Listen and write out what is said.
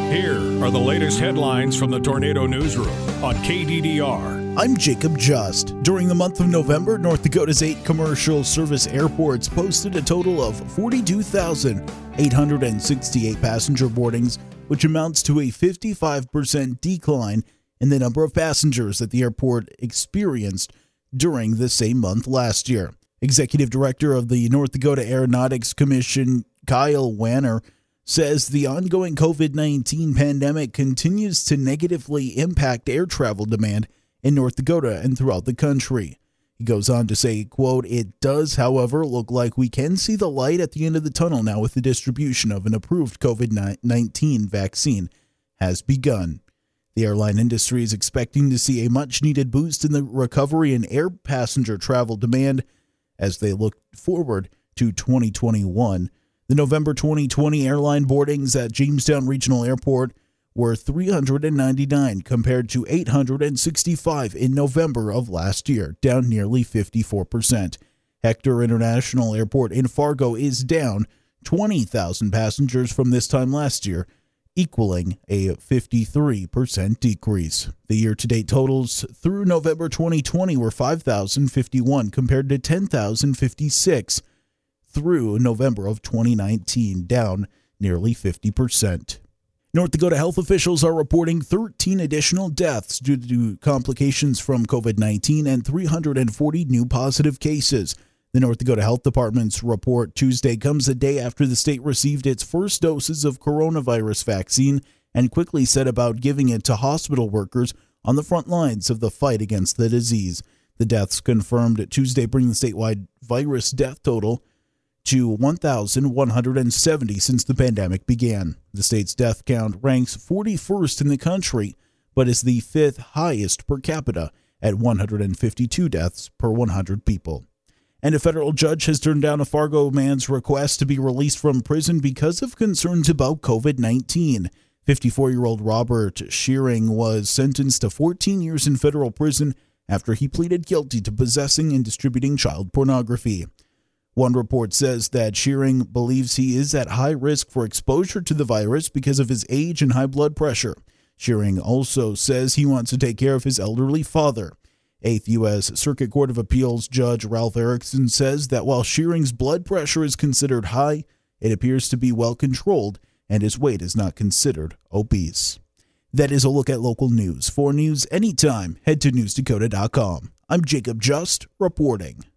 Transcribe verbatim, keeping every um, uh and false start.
Here are the latest headlines from the Tornado Newsroom on K D D R. I'm Jacob Just. During the month of November, North Dakota's eight commercial service airports posted a total of forty-two thousand eight hundred sixty-eight passenger boardings, which amounts to a fifty-five percent decline in the number of passengers that the airport experienced during the same month last year. Executive Director of the North Dakota Aeronautics Commission, Kyle Wanner, says the ongoing covid nineteen pandemic continues to negatively impact air travel demand in North Dakota and throughout the country. He goes on to say, quote, "It does, however, look like we can see the light at the end of the tunnel now with the distribution of an approved covid nineteen vaccine has begun." The airline industry is expecting to see a much-needed boost in the recovery in air passenger travel demand as they look forward to twenty twenty-one. The November twenty twenty airline boardings at Jamestown Regional Airport were three hundred ninety-nine compared to eight hundred sixty-five in November of last year, down nearly fifty-four percent. Hector International Airport in Fargo is down twenty thousand passengers from this time last year, equaling a fifty-three percent decrease. The year-to-date totals through November twenty twenty were five thousand fifty-one compared to ten thousand fifty-six through November of twenty nineteen, down nearly fifty percent. North Dakota health officials are reporting thirteen additional deaths due to complications from covid nineteen and three hundred forty new positive cases. The North Dakota Health Department's report Tuesday comes a day after the state received its first doses of coronavirus vaccine and quickly set about giving it to hospital workers on the front lines of the fight against the disease. The deaths confirmed Tuesday bring the statewide virus death total to one thousand one hundred seventy since the pandemic began. The state's death count ranks forty-first in the country, but is the fifth highest per capita at one hundred fifty-two deaths per one hundred people. And a federal judge has turned down a Fargo man's request to be released from prison because of concerns about covid nineteen. fifty-four-year-old Robert Shearing was sentenced to fourteen years in federal prison after he pleaded guilty to possessing and distributing child pornography. One report says that Shearing believes he is at high risk for exposure to the virus because of his age and high blood pressure. Shearing also says he wants to take care of his elderly father. eighth U S Circuit Court of Appeals Judge Ralph Erickson says that while Shearing's blood pressure is considered high, it appears to be well controlled and his weight is not considered obese. That is a look at local news. For news anytime, head to news dakota dot com. I'm Jacob Just reporting.